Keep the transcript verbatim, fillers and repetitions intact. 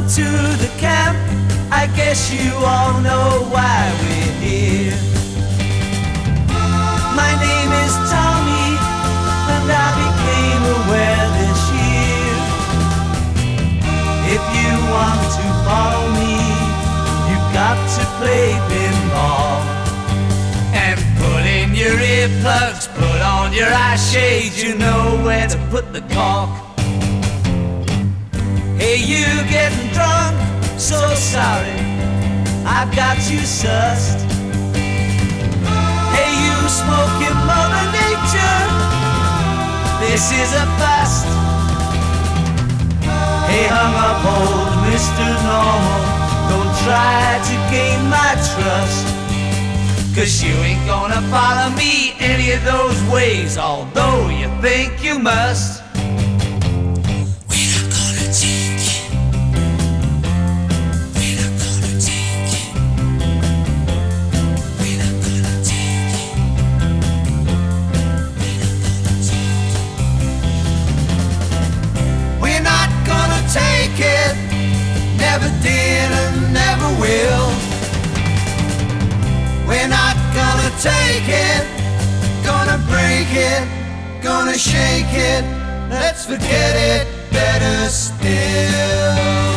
to the camp. I guess you all know why we're here. My name is Tommy, and I became aware this year. If you want to follow me, you've got to play pinball. And put in your earplugs, put on your eye shades, you know where to put the cork. Hey, you getting drunk? So sorry, I've got you sussed. Hey, you smoking Mother Nature, this is a bust. Hey, hung up old Mister Normal, don't try to gain my trust, 'cause you ain't gonna follow me any of those ways, although you think you must. Never did and never will. We're not gonna take it, gonna break it, gonna shake it. Let's forget it, better still.